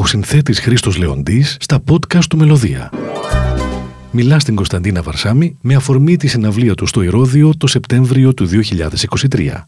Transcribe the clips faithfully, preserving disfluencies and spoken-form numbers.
Ο συνθέτης Χρήστος Λεοντής στα podcast του Μελωδία. Μιλά στην Κωνσταντίνα Βαρσάμι με αφορμή τη συναυλία του στο Ηρώδειο το Σεπτέμβριο του δύο χιλιάδες είκοσι τρία.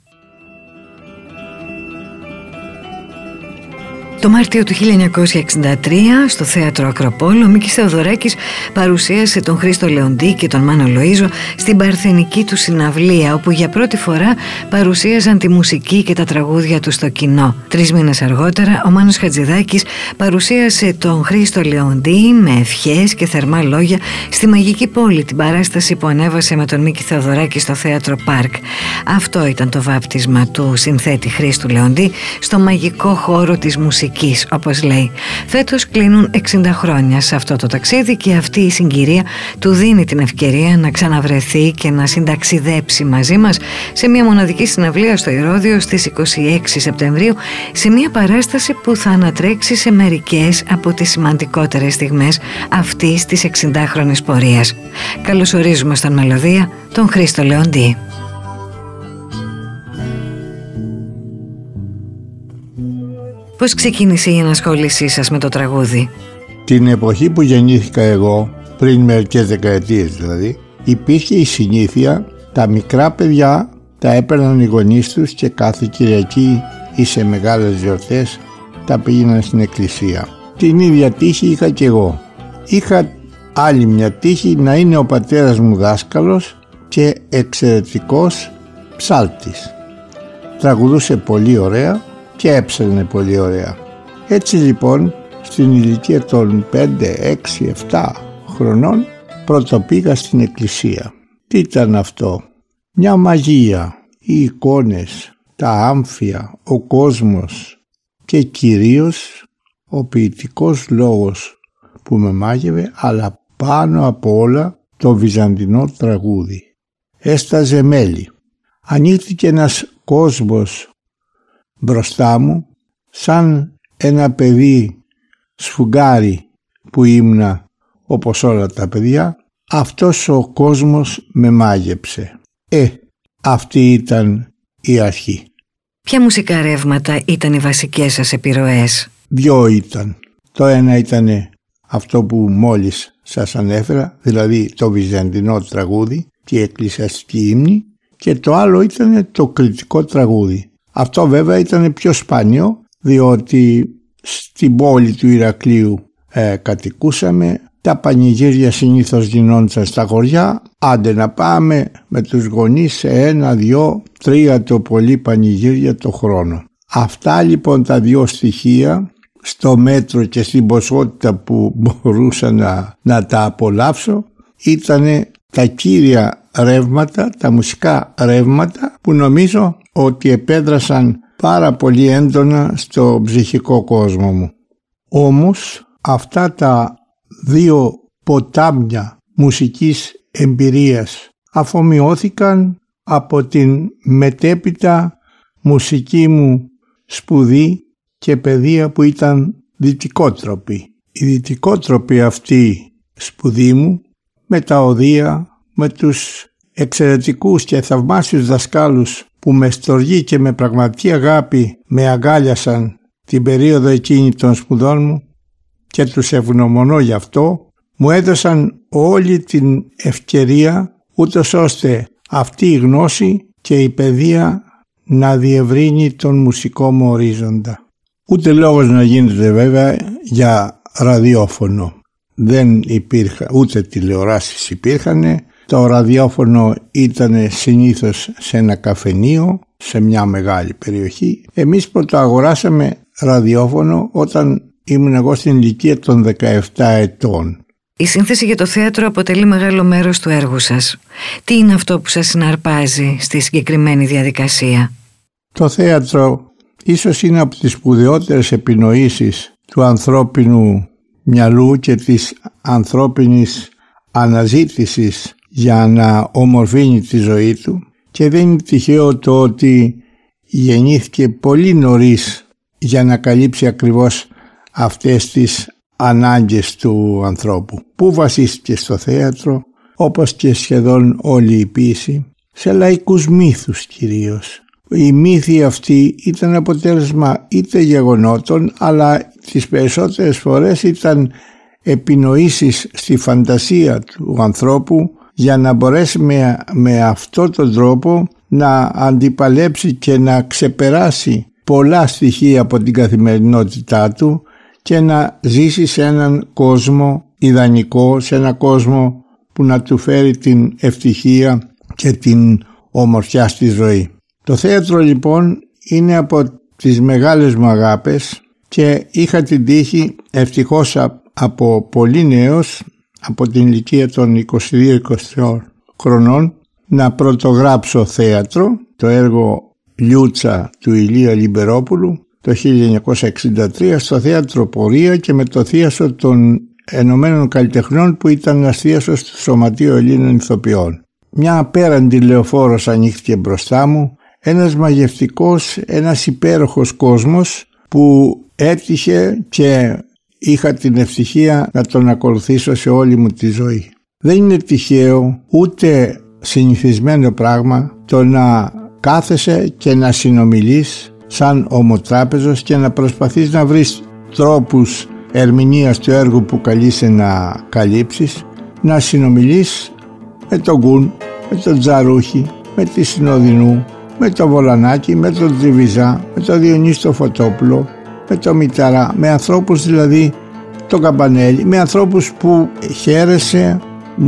Το Μάρτιο του χίλια εννιακόσια εξήντα τρία, στο Θέατρο Ακροπόλ, ο Μίκης Θεοδωράκης παρουσίασε τον Χρήστο Λεοντή και τον Μάνο Λοΐζο στην παρθενική του συναυλία, όπου για πρώτη φορά παρουσίαζαν τη μουσική και τα τραγούδια του στο κοινό. Τρεις μήνες αργότερα, ο Μάνος Χατζηδάκης παρουσίασε τον Χρήστο Λεοντή με ευχές και θερμά λόγια στη Μαγική Πόλη, την παράσταση που ανέβασε με τον Μίκη Θεοδωράκη στο Θέατρο Πάρκ. Αυτό ήταν το βάπτισμα του συνθέτη Χρήστου Λεοντή στο μαγικό χώρο της μουσικής, όπως λέει. Φέτος κλείνουν εξήντα χρόνια σε αυτό το ταξίδι και αυτή η συγκυρία του δίνει την ευκαιρία να ξαναβρεθεί και να συνταξιδέψει μαζί μας σε μια μοναδική συναυλία στο Ηρώδειο στις είκοσι έξι Σεπτεμβρίου, σε μια παράσταση που θα ανατρέξει σε μερικές από τις σημαντικότερες στιγμές αυτής της εξηντάχρονης πορείας. Καλωσορίζουμε στον Μελωδία τον Χρήστο Λεοντή. Πώς ξεκίνησε η ενασχόλησή σας με το τραγούδι? Την εποχή που γεννήθηκα εγώ, πριν μερικές δεκαετίες δηλαδή, υπήρχε η συνήθεια τα μικρά παιδιά τα έπαιρναν οι γονείς τους και κάθε Κυριακή ή σε μεγάλες γιορτές τα πήγαιναν στην εκκλησία. Την ίδια τύχη είχα και εγώ. Είχα άλλη μια τύχη να είναι ο πατέρας μου δάσκαλος και εξαιρετικός ψάλτης. Τραγουδούσε πολύ ωραία και έψαλνε πολύ ωραία. Έτσι λοιπόν, στην ηλικία των πέντε, έξι, επτά χρονών πρώτο πήγα στην εκκλησία. Τι ήταν αυτό? Μια μαγεία, οι εικόνες, τα άμφια, ο κόσμος και κυρίως ο ποιητικός λόγος που με μάγευε, αλλά πάνω από όλα το βυζαντινό τραγούδι. Έσταζε μέλι. Ανοίχθηκε ένας κόσμος μπροστά μου, σαν ένα παιδί σφουγγάρι που ήμουνα όπως όλα τα παιδιά. Αυτός ο κόσμος με μάγεψε. Ε, αυτή ήταν η αρχή. Ποια μουσικά ρεύματα ήταν οι βασικές σας επιρροές? Δυο ήταν. Το ένα ήταν αυτό που μόλις σας ανέφερα, δηλαδή το βυζαντινό τραγούδι και η εκκλησιαστική ύμνη, και το άλλο ήταν το κριτικό τραγούδι. Αυτό βέβαια ήταν πιο σπάνιο, διότι στην πόλη του Ηρακλείου ε, κατοικούσαμε. Τα πανηγύρια συνήθως γινόντουσαν στα χωριά. Άντε να πάμε με τους γονείς σε ένα, δυο, τρία το πολύ πανηγύρια το χρόνο. Αυτά λοιπόν τα δύο στοιχεία, στο μέτρο και στην ποσότητα που μπορούσα να, να τα απολαύσω, ήτανε τα κύρια ρεύματα, τα μουσικά ρεύματα που νομίζω ότι επέδρασαν πάρα πολύ έντονα στο ψυχικό κόσμο μου. Όμως αυτά τα δύο ποτάμια μουσικής εμπειρίας αφομοιώθηκαν από την μετέπειτα μουσική μου σπουδή και παιδεία που ήταν δυτικότροπη. Η δυτικότροπη αυτή σπουδή μου με τα οδεία, με τους εξαιρετικούς και θαυμάσιους δασκάλους που με στοργή και με πραγματική αγάπη με αγκάλιασαν την περίοδο εκείνη των σπουδών μου και τους ευγνωμονώ γι' αυτό, μου έδωσαν όλη την ευκαιρία ούτως ώστε αυτή η γνώση και η παιδεία να διευρύνει τον μουσικό μου ορίζοντα. Ούτε λόγος να γίνεται βέβαια για ραδιόφωνο. Δεν υπήρχαν, ούτε τηλεοράσεις υπήρχαν. Το ραδιόφωνο ήταν συνήθως σε ένα καφενείο, σε μια μεγάλη περιοχή. Εμείς πρωτοαγοράσαμε ραδιόφωνο όταν ήμουν εγώ στην ηλικία των δεκαεπτά ετών. Η σύνθεση για το θέατρο αποτελεί μεγάλο μέρος του έργου σας. Τι είναι αυτό που σας συναρπάζει στη συγκεκριμένη διαδικασία? Το θέατρο ίσως είναι από τις σπουδαιότερες επινοήσεις του ανθρώπινου μυαλού και της ανθρώπινης αναζήτησης για να ομορφύνει τη ζωή του, και δεν είναι τυχαίο το ότι γεννήθηκε πολύ νωρίς για να καλύψει ακριβώς αυτές τις ανάγκες του ανθρώπου. Πού βασίστηκε στο θέατρο, όπως και σχεδόν όλη η ποίηση, σε λαϊκούς μύθους κυρίως. Οι μύθοι αυτοί ήταν αποτέλεσμα είτε γεγονότων, αλλά τις περισσότερες φορές ήταν επινοήσεις στη φαντασία του ανθρώπου για να μπορέσει με, με αυτόν τον τρόπο να αντιπαλέψει και να ξεπεράσει πολλά στοιχεία από την καθημερινότητά του και να ζήσει σε έναν κόσμο ιδανικό, σε έναν κόσμο που να του φέρει την ευτυχία και την ομορφιά στη ζωή. Το θέατρο λοιπόν είναι από τις μεγάλες μου αγάπες και είχα την τύχη ευτυχώς από πολύ νέος, από την ηλικία των είκοσι δύο είκοσι τρία χρονών, να πρωτογράψω θέατρο, το έργο Λιούτσα του Ηλία Λιμπερόπουλου το χίλια εννιακόσια εξήντα τρία στο θέατρο Πορεία και με το θίασο των Ενωμένων Καλλιτεχνών που ήταν ένας θίασος του Σωματείου Ελλήνων Ηθοποιών. Μια απέραντη λεωφόρος ανοίχθηκε μπροστά μου, ένας μαγευτικός, ένας υπέροχος κόσμος που έτυχε και είχα την ευτυχία να τον ακολουθήσω σε όλη μου τη ζωή. Δεν είναι τυχαίο ούτε συνηθισμένο πράγμα το να κάθεσαι και να συνομιλείς σαν ομοτράπεζος και να προσπαθείς να βρεις τρόπους ερμηνείας του έργου που καλείσαι να καλύψεις, να συνομιλείς με τον Γκουν, με τον Τζαρούχη, με τη Συνοδεινού, με τον Βολανάκη, με τον Τριβιζά, με τον Διονύση το Φωτόπουλο, με τον Μηταρά, με ανθρώπους δηλαδή, τον Καμπανέλη, με ανθρώπους που χαίρεσαι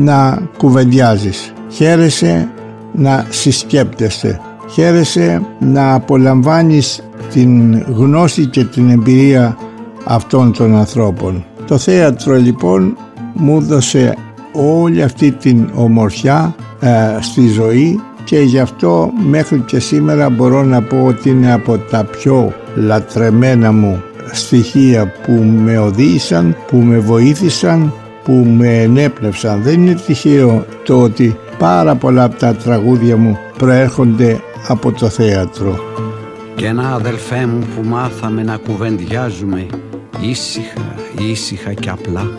να κουβεντιάζεις, χαίρεσαι να συσκέπτεσαι, χαίρεσαι να απολαμβάνεις την γνώση και την εμπειρία αυτών των ανθρώπων. Το θέατρο λοιπόν μου έδωσε όλη αυτή την ομορφιά ε, στη ζωή και γι' αυτό μέχρι και σήμερα μπορώ να πω ότι είναι από τα πιο λατρεμένα μου στοιχεία που με οδήγησαν, που με βοήθησαν, που με ενέπνευσαν. Δεν είναι τυχαίο το ότι πάρα πολλά από τα τραγούδια μου προέρχονται από το θέατρο. Και ένα αδελφέ μου που μάθαμε να κουβεντιάζουμε ήσυχα, ήσυχα και απλά.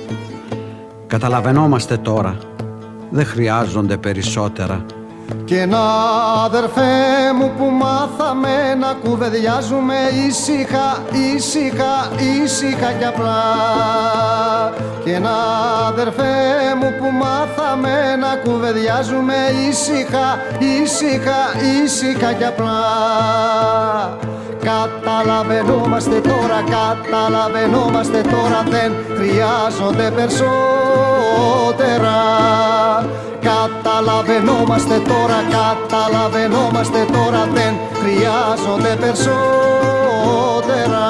Καταλαβαίνόμαστε τώρα, δεν χρειάζονται περισσότερα. Και ένα αδερφέ μου που μάθαμε να κουβεντιάζουμε ήσυχα, ήσυχα, ήσυχα και απλά. Και ένα αδερφέ μου που μάθαμε να κουβεντιάζουμε ήσυχα, ήσυχα, ήσυχα και απλά. Καταλαβαίνόμαστε τώρα, καταλαβαίνόμαστε τώρα, δεν χρειάζονται περισσότερα. Καταλαβαίνόμαστε τώρα, καταλαβαίνόμαστε τώρα, δεν χρειάζονται περισσότερα.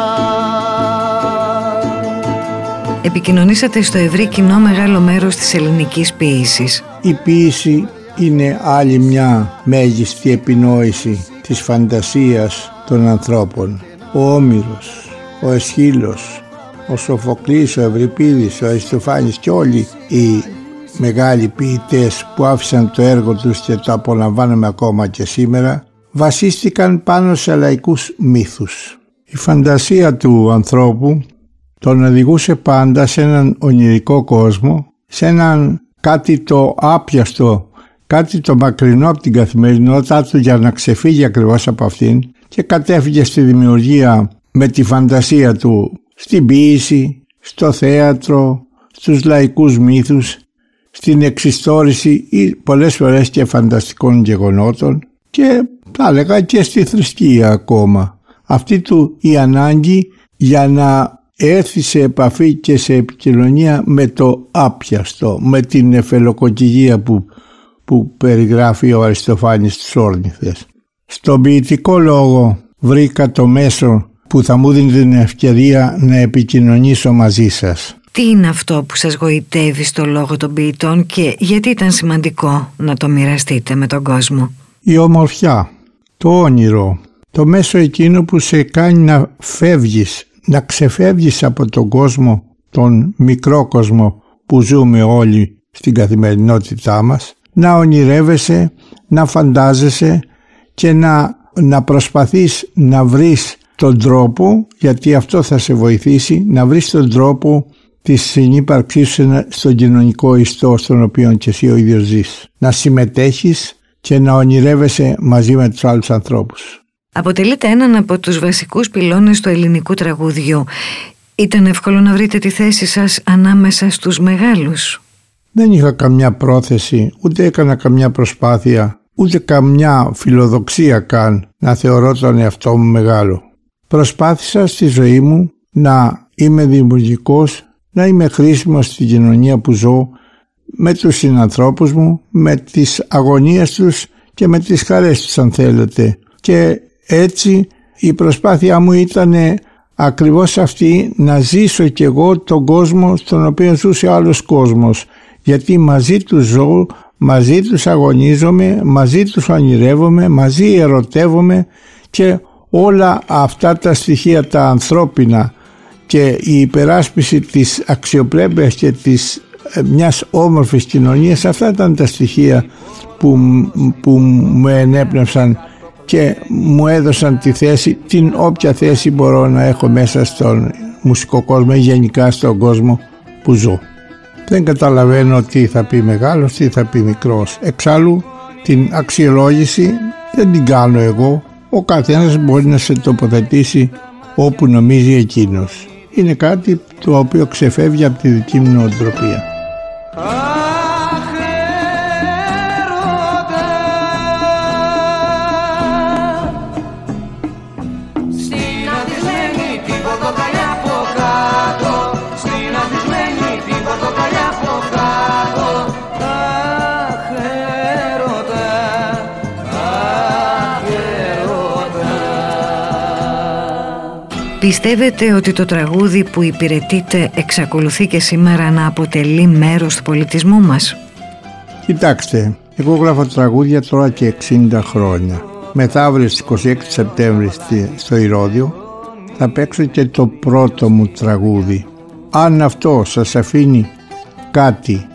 Επικοινωνήσατε στο ευρύ κοινό μεγάλο μέρος της ελληνικής ποίησης. Η ποίηση είναι άλλη μια μέγιστη επινόηση της φαντασίας των ανθρώπων. Ο Όμηρος, ο Αισχύλος, ο Σοφοκλής, ο Ευρυπίδης, ο Αριστοφάνης και όλοι οι μεγάλοι ποιητές που άφησαν το έργο τους και το απολαμβάνουμε ακόμα και σήμερα, βασίστηκαν πάνω σε λαϊκούς μύθους. Η φαντασία του ανθρώπου τον οδηγούσε πάντα σε έναν ονειρικό κόσμο, σε έναν κάτι το άπιαστο, κάτι το μακρινό από την καθημερινότητά του για να ξεφύγει ακριβώς από αυτήν και κατέφυγε στη δημιουργία με τη φαντασία του στην ποίηση, στο θέατρο, στους λαϊκούς μύθους, στην εξιστόρηση ή πολλές φορές και φανταστικών γεγονότων και θα έλεγα και στη θρησκεία ακόμα. Αυτή του η ανάγκη για να έρθει σε επαφή και σε επικοινωνία με το άπιαστο, με την εφελοκοκυγία που, που περιγράφει ο Αριστοφάνης στις Όρνηθες. Στον ποιητικό λόγο βρήκα το μέσο που θα μου δίνει την ευκαιρία να επικοινωνήσω μαζί σας. Τι είναι αυτό που σας γοητεύει στο λόγο των ποιητών και γιατί ήταν σημαντικό να το μοιραστείτε με τον κόσμο? Η ομορφιά, το όνειρο, το μέσο εκείνο που σε κάνει να φεύγεις, να ξεφεύγεις από τον κόσμο, τον μικρό κόσμο που ζούμε όλοι στην καθημερινότητά μας, να ονειρεύεσαι, να φαντάζεσαι και να, να προσπαθείς να βρεις τον τρόπο, γιατί αυτό θα σε βοηθήσει, να βρεις τον τρόπο της συνύπαρξής σου στον κοινωνικό ιστό στον οποίο και εσύ ο ίδιος ζεις. Να συμμετέχεις και να ονειρεύεσαι μαζί με τους άλλους ανθρώπους. Αποτελείται έναν από τους βασικούς πυλώνες του ελληνικού τραγουδιού. Ήταν εύκολο να βρείτε τη θέση σας ανάμεσα στους μεγάλους? Δεν είχα καμιά πρόθεση, ούτε έκανα καμιά προσπάθεια, ούτε καμιά φιλοδοξία καν να θεωρώ τον εαυτό μου μεγάλο. Προσπάθησα στη ζωή μου να είμαι δημιουργικός, να είμαι χρήσιμος στην κοινωνία που ζω, με τους συνανθρώπους μου, με τις αγωνίες τους και με τις χαρές τους, αν θέλετε. Και έτσι η προσπάθειά μου ήταν ακριβώς αυτή, να ζήσω κι εγώ τον κόσμο στον οποίο ζούσε άλλος κόσμος. Γιατί μαζί τους ζω, μαζί τους αγωνίζομαι, μαζί τους ονειρεύομαι, μαζί ερωτεύομαι, και όλα αυτά τα στοιχεία τα ανθρώπινα και η υπεράσπιση της αξιοπρέπειας και της μιας όμορφης κοινωνίας, αυτά ήταν τα στοιχεία που, που μου ενέπνευσαν και μου έδωσαν τη θέση, την όποια θέση μπορώ να έχω μέσα στον μουσικό κόσμο ή γενικά στον κόσμο που ζω. Δεν καταλαβαίνω τι θα πει μεγάλος, τι θα πει μικρός. Εξάλλου την αξιολόγηση δεν την κάνω εγώ. Ο καθένας μπορεί να σε τοποθετήσει όπου νομίζει εκείνος. Είναι κάτι το οποίο ξεφεύγει από τη δική μου νοοτροπία. Πιστεύετε ότι το τραγούδι που υπηρετείτε εξακολουθεί και σήμερα να αποτελεί μέρος του πολιτισμού μας? Κοιτάξτε, εγώ γράφω τραγούδια τώρα και εξήντα χρόνια. Μεθαύριο στις είκοσι έξι Σεπτέμβρη στο Ηρώδειο θα παίξω και το πρώτο μου τραγούδι. Αν αυτό σας αφήνει κάτι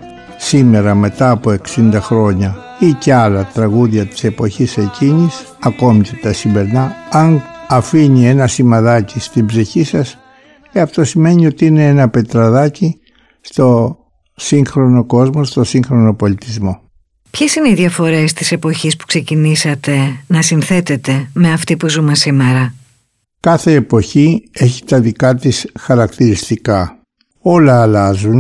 σήμερα μετά από εξήντα χρόνια ή και άλλα τραγούδια της εποχής εκείνης, ακόμη και τα σημερινά, αν αφήνει ένα σημαδάκι στην ψυχή σας, ε, αυτό σημαίνει ότι είναι ένα πετραδάκι στο σύγχρονο κόσμο, στο σύγχρονο πολιτισμό. Ποιες είναι οι διαφορές της εποχής που ξεκινήσατε να συνθέτετε με αυτή που ζούμε σήμερα? Κάθε εποχή έχει τα δικά της χαρακτηριστικά. Όλα αλλάζουν,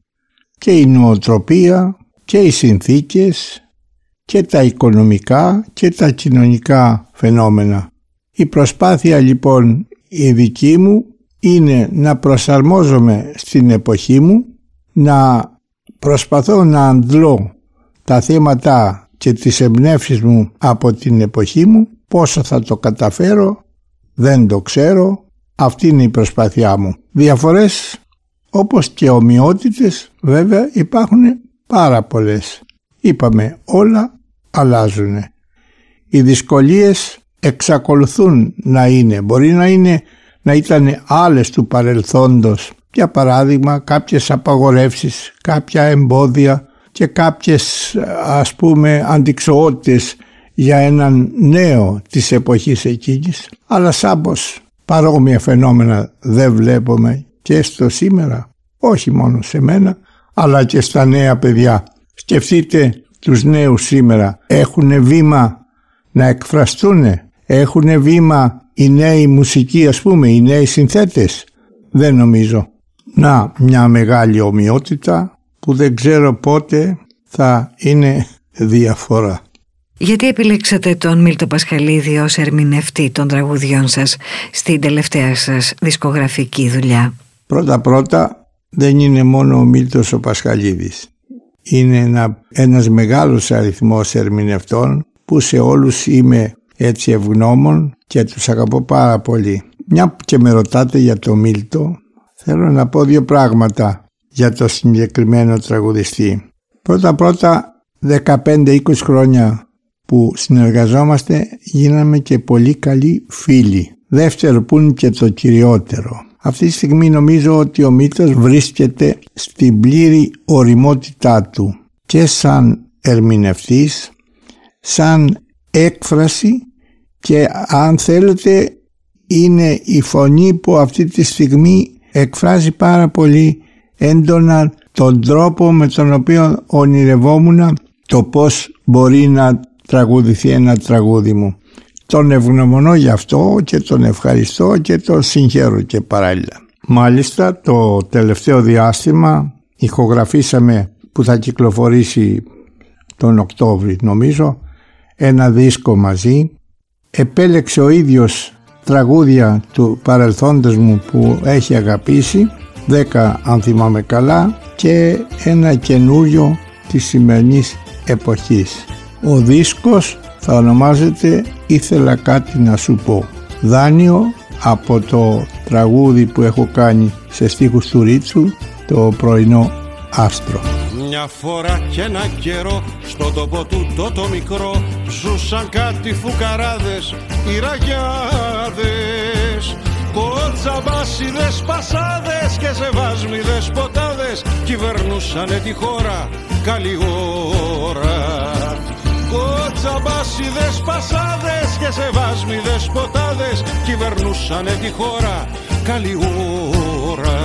και η νοοτροπία και οι συνθήκες και τα οικονομικά και τα κοινωνικά φαινόμενα. Η προσπάθεια λοιπόν η δική μου είναι να προσαρμόζομαι στην εποχή μου, να προσπαθώ να αντλώ τα θέματα και τις εμπνεύσεις μου από την εποχή μου. Πόσο θα το καταφέρω δεν το ξέρω, αυτή είναι η προσπάθειά μου. Διαφορές όπως και ομοιότητες βέβαια υπάρχουν πάρα πολλές. Είπαμε, όλα αλλάζουν. Οι δυσκολίες εξακολουθούν να είναι, μπορεί να είναι να ήταν άλλες του παρελθόντος, για παράδειγμα κάποιες απαγορεύσεις, κάποια εμπόδια και κάποιες ας πούμε αντιξοότητες για έναν νέο της εποχής εκείνης, αλλά σάμπος παρόμοια φαινόμενα δεν βλέπουμε και στο σήμερα, όχι μόνο σε μένα αλλά και στα νέα παιδιά. Σκεφτείτε τους νέους σήμερα, έχουν βήμα να εκφραστούν, έχουν βήμα οι νέοι μουσικοί, ας πούμε, οι νέοι συνθέτες? Δεν νομίζω. Να, μια μεγάλη ομοιότητα που δεν ξέρω πότε θα είναι διαφορά. Γιατί επιλέξατε τον Μίλτο Πασχαλίδη ως ερμηνευτή των τραγουδιών σας στην τελευταία σας δισκογραφική δουλειά? Πρώτα πρώτα δεν είναι μόνο ο Μίλτος ο Πασχαλίδης. Είναι ένα, ένας μεγάλος αριθμός ερμηνευτών που σε όλους είμαι έτσι ευγνώμων και τους αγαπώ πάρα πολύ. Μια και με ρωτάτε για το Μίλτο, θέλω να πω δύο πράγματα για το συγκεκριμένο τραγουδιστή. Πρώτα πρώτα, δεκαπέντε είκοσι χρόνια που συνεργαζόμαστε γίναμε και πολύ καλοί φίλοι. Δεύτερο, που είναι και το κυριότερο, αυτή τη στιγμή νομίζω ότι ο Μίλτος βρίσκεται στην πλήρη ωριμότητά του και σαν ερμηνευτής, σαν έκφραση, και αν θέλετε είναι η φωνή που αυτή τη στιγμή εκφράζει πάρα πολύ έντονα τον τρόπο με τον οποίο ονειρευόμουν το πώς μπορεί να τραγουδηθεί ένα τραγούδι μου. Τον ευγνωμονώ γι' αυτό και τον ευχαριστώ και τον συγχαίρω και παράλληλα. Μάλιστα το τελευταίο διάστημα ηχογραφήσαμε, που θα κυκλοφορήσει τον Οκτώβρη νομίζω, ένα δίσκο μαζί. Επέλεξε ο ίδιος τραγούδια του παρελθόντος μου που έχει αγαπήσει, δέκα αν θυμάμαι καλά, και ένα καινούριο της σημερινής εποχής. Ο δίσκος θα ονομάζεται «Ήθελα κάτι να σου πω». Δάνειο από το τραγούδι που έχω κάνει σε στίχους του Ρίτσου, το πρωινό άστρο. Μια φορά και ένα καιρό στον τόπο του το, το μικρό ζούσαν κάτι φουκαράδες, οι ραγιάδες, κοτσαμπάσιδες, πασάδες και σεβάσμιδες ποτάδες κυβερνούσανε τη χώρα καλή ώρα. Κοτσαμπάσιδες, πασάδες και σεβάσμιδες ποτάδες κυβερνούσανε τη χώρα καλή ώρα.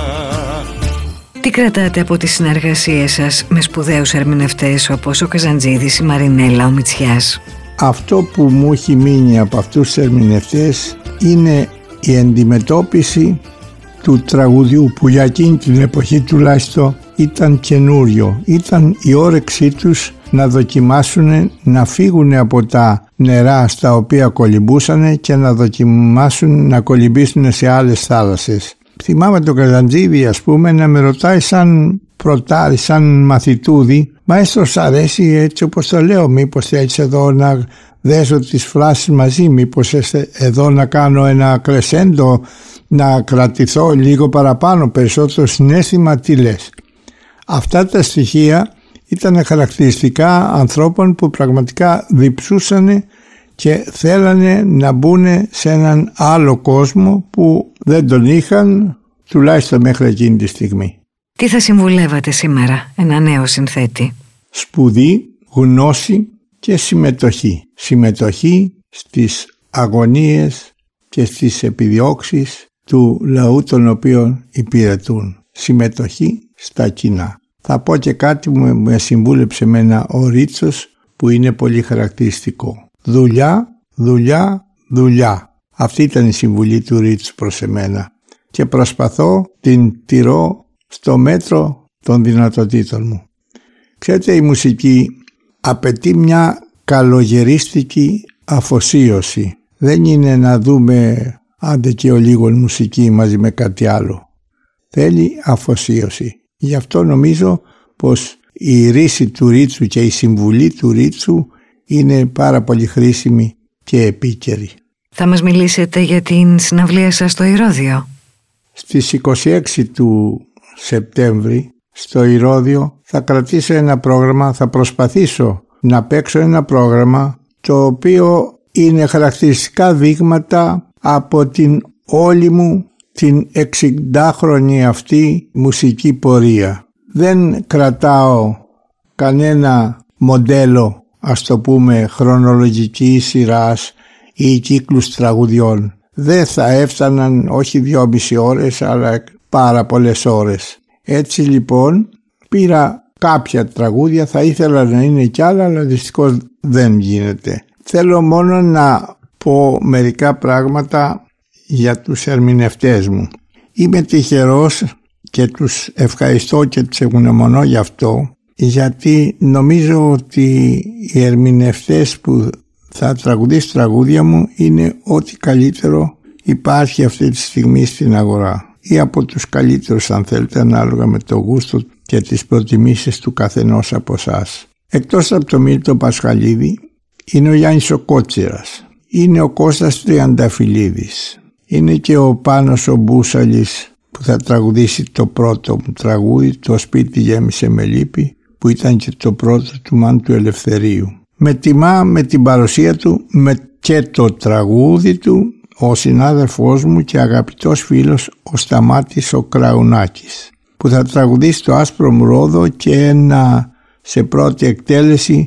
Τι κρατάτε από τις συνεργασίες σας με σπουδαίους ερμηνευτές όπως ο Καζαντζίδης, η Μαρινέλα, ο Μητσιάς? Αυτό που μου έχει μείνει από αυτούς τους ερμηνευτές είναι η αντιμετώπιση του τραγουδιού, που για εκείνη την εποχή τουλάχιστον ήταν καινούριο. Ήταν η όρεξή τους να δοκιμάσουν να φύγουν από τα νερά στα οποία κολυμπούσαν και να δοκιμάσουν να κολυμπήσουν σε άλλες θάλασσες. Θυμάμαι τον Καζαντζίδη, ας πούμε, να με ρωτάει σαν πρωτάρι, σαν μαθητούδι, «Μαέστρο, σ' αρέσει έτσι όπως το λέω? Μήπως θέλεις εδώ να δέσω τις φράσεις μαζί? Μήπως εδώ να κάνω ένα κρεσέντο, να κρατηθώ λίγο παραπάνω, περισσότερο συναίσθημα? Τι λες?» Αυτά τα στοιχεία ήταν χαρακτηριστικά ανθρώπων που πραγματικά διψούσανε και θέλανε να μπουν σε έναν άλλο κόσμο που δεν τον είχαν, τουλάχιστον μέχρι εκείνη τη στιγμή. Τι θα συμβουλεύατε σήμερα ένα νέο συνθέτη? Σπουδή, γνώση και συμμετοχή. Συμμετοχή στις αγωνίες και στις επιδιώξεις του λαού τον οποίο υπηρετούν. Συμμετοχή στα κοινά. Θα πω και κάτι που με συμβούλεψε εμένα ο Ρίτσος, που είναι πολύ χαρακτηριστικό. Δουλειά, δουλειά, δουλειά. Αυτή ήταν η συμβουλή του Ρίτσου προς εμένα και προσπαθώ την τηρώ στο μέτρο των δυνατοτήτων μου. Ξέρετε, η μουσική απαιτεί μια καλογερίστικη αφοσίωση. Δεν είναι να δούμε άντε και ο λίγο μουσική μαζί με κάτι άλλο. Θέλει αφοσίωση. Γι' αυτό νομίζω πως η ρίση του Ρίτσου και η συμβουλή του Ρίτσου είναι πάρα πολύ χρήσιμη και επίκαιρη. Θα μας μιλήσετε για την συναυλία σας στο Ηρώδειο? Στις είκοσι έξι του Σεπτέμβρη στο Ηρώδειο θα κρατήσω ένα πρόγραμμα, θα προσπαθήσω να παίξω ένα πρόγραμμα το οποίο είναι χαρακτηριστικά δείγματα από την όλη μου την εξηντάχρονη αυτή μουσική πορεία. Δεν κρατάω κανένα μοντέλο, ας το πούμε, χρονολογικής σειράς ή κύκλους τραγουδιών. Δεν θα έφταναν όχι δυόμιση ώρες αλλά πάρα πολλές ώρες. Έτσι λοιπόν πήρα κάποια τραγούδια, θα ήθελα να είναι κι άλλα, αλλά δυστυχώς δεν γίνεται. Θέλω μόνο να πω μερικά πράγματα για τους ερμηνευτές μου. Είμαι τυχερός και τους ευχαριστώ και τους ευγνωμονώ γι' αυτό, γιατί νομίζω ότι οι ερμηνευτές που θα τραγουδήσουν τραγούδια μου είναι ό,τι καλύτερο υπάρχει αυτή τη στιγμή στην αγορά, ή από τους καλύτερους αν θέλετε, ανάλογα με το γούστο και τις προτιμήσεις του καθενός από εσάς. Εκτός από το Μίλτο Πασχαλίδη είναι ο Γιάννης ο Κότσιρας, είναι ο Κώστας Τριανταφυλλίδης, είναι και ο Πάνος ο Μπούσαλης που θα τραγουδήσει το πρώτο μου τραγούδι, «Το σπίτι γέμισε με λύπη», που ήταν και το πρώτο του Μάντου Ελευθερίου. Με τιμά με την παρουσία του, με και το τραγούδι του, ο συνάδελφός μου και αγαπητός φίλος ο Σταμάτης ο Κραουνάκης, που θα τραγουδήσει το Άσπρο μου Ρόδο και ένα σε πρώτη εκτέλεση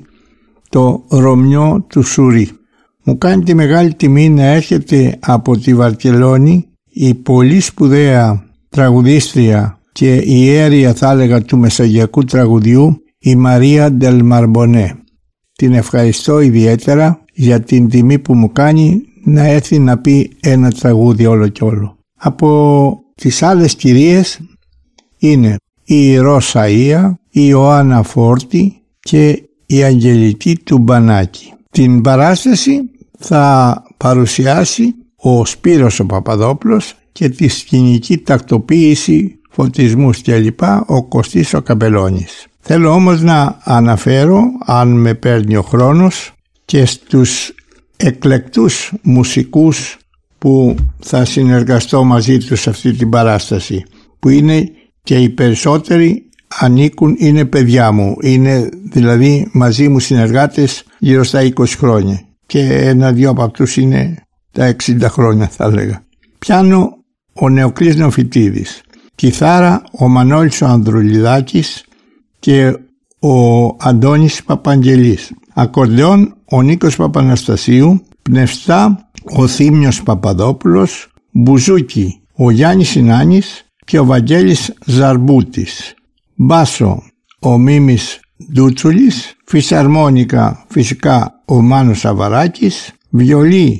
το Ρωμιό του Σουρί. Μου κάνει τη μεγάλη τιμή να έρχεται από τη Βαρκελόνη η πολύ σπουδαία τραγουδίστρια και ιέρια θα έλεγα του μεσογειακού τραγουδιού, η Μαρία Ντελ Μαρμπονέ. Την ευχαριστώ ιδιαίτερα για την τιμή που μου κάνει να έρθει να πει ένα τραγούδι όλο και όλο. Από τις άλλες κυρίες είναι η Ρώσα-Ία, η Ιωάννα Φόρτη και η Αγγελική Τουμπανάκη. Την παράσταση θα παρουσιάσει ο Σπύρος ο Παπαδόπουλος και τη σκηνική τακτοποίηση, φωτισμούς κλπ. Ο Κωστής ο Καπελώνης. Θέλω όμως να αναφέρω, αν με παίρνει ο χρόνος, και στους εκλεκτούς μουσικούς που θα συνεργαστώ μαζί τους σε αυτή την παράσταση, που είναι και οι περισσότεροι ανήκουν, είναι παιδιά μου, είναι δηλαδή μαζί μου συνεργάτες γύρω στα είκοσι χρόνια και ένα-δυο από αυτούς είναι τα εξήντα χρόνια θα έλεγα. Πιάνο ο Νεοκλής Νεοφυτίδης, κιθάρα ο Μανώλης ο Ανδρουλιδάκης και ο Αντώνης Παπαγγελής, ακορντεόν ο Νίκος Παπαναστασίου, πνευστά ο Θήμιος Παπαδόπουλος, μπουζούκι ο Γιάννης Συνάνης και ο Βαγγέλης Ζαρμπούτης, μπάσο ο Μίμης Ντούτσουλης, φυσαρμόνικα φυσικά ο Μάνος Σαβαράκης, βιολί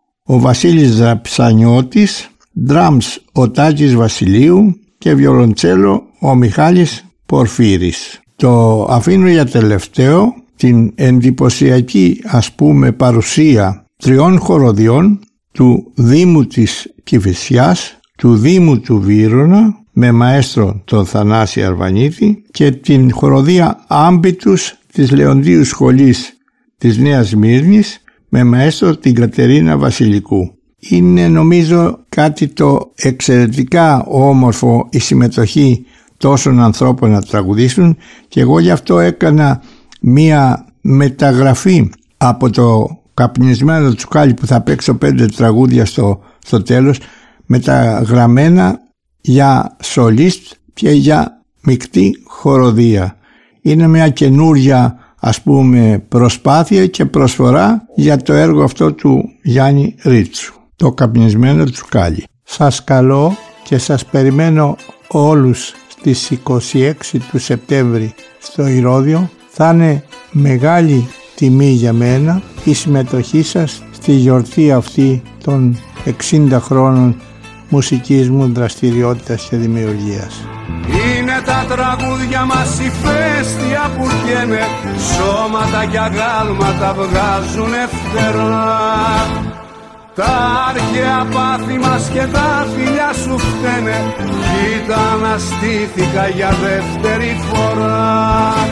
ο Βασίλης Δραψανιώτης, ντράμς ο Τάτζης Βασιλείου και βιολοντσέλο ο Μιχάλης Πορφύρης. Το αφήνω για τελευταίο την εντυπωσιακή ας πούμε παρουσία τριών χοροδιών του Δήμου της Κηφισιάς, του Δήμου του Βύρωνα με μαέστρο τον Θανάση Αρβανίτη και την χοροδία Άμπιτους της Λεοντίου Σχολής της Νέας Μύρνης με μαέστρο την Κατερίνα Βασιλικού. Είναι νομίζω κάτι το εξαιρετικά όμορφο η συμμετοχή τόσων ανθρώπων να τραγουδήσουν και εγώ γι' αυτό έκανα μία μεταγραφή από το καπνισμένο τσουκάλι που θα παίξω πέντε τραγούδια στο, στο τέλος, μεταγραμμένα για σολίστ και για μεικτή χοροδία. Είναι μια καινούρια ας πούμε προσπάθεια και προσφορά για το έργο αυτό του Γιάννη Ρίτσου, το καπνισμένο τσουκάλι. Σας καλώ και σας περιμένω όλους στις είκοσι έξι του Σεπτέμβρη στο Ηρώδειο. Θα είναι μεγάλη τιμή για μένα η συμμετοχή σας στη γιορτή αυτή των εξήντα χρόνων μουσικής μου δραστηριότητας και δημιουργίας. Είναι τα τραγούδια μας ηφαίστεια που καίνε, σώματα και αγάλματα βγάζουνε φτερά. Τα αρχαία πάθη μας και τα φιλιά σου φταίνε, κοίτα αναστήθηκα για δεύτερη φορά.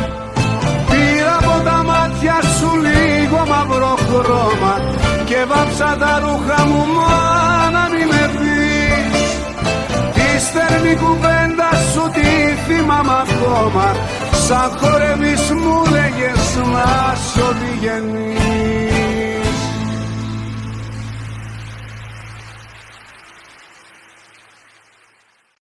Πήρα από τα μάτια σου λίγο μαύρο χρώμα και βάψα τα ρούχα μου μάνα μη με δεις. Τη στέρνη κουβέντα σου τη θυμάμαι ακόμα, σαν χορεύεις μου λέγες να σ' οδηγενείς.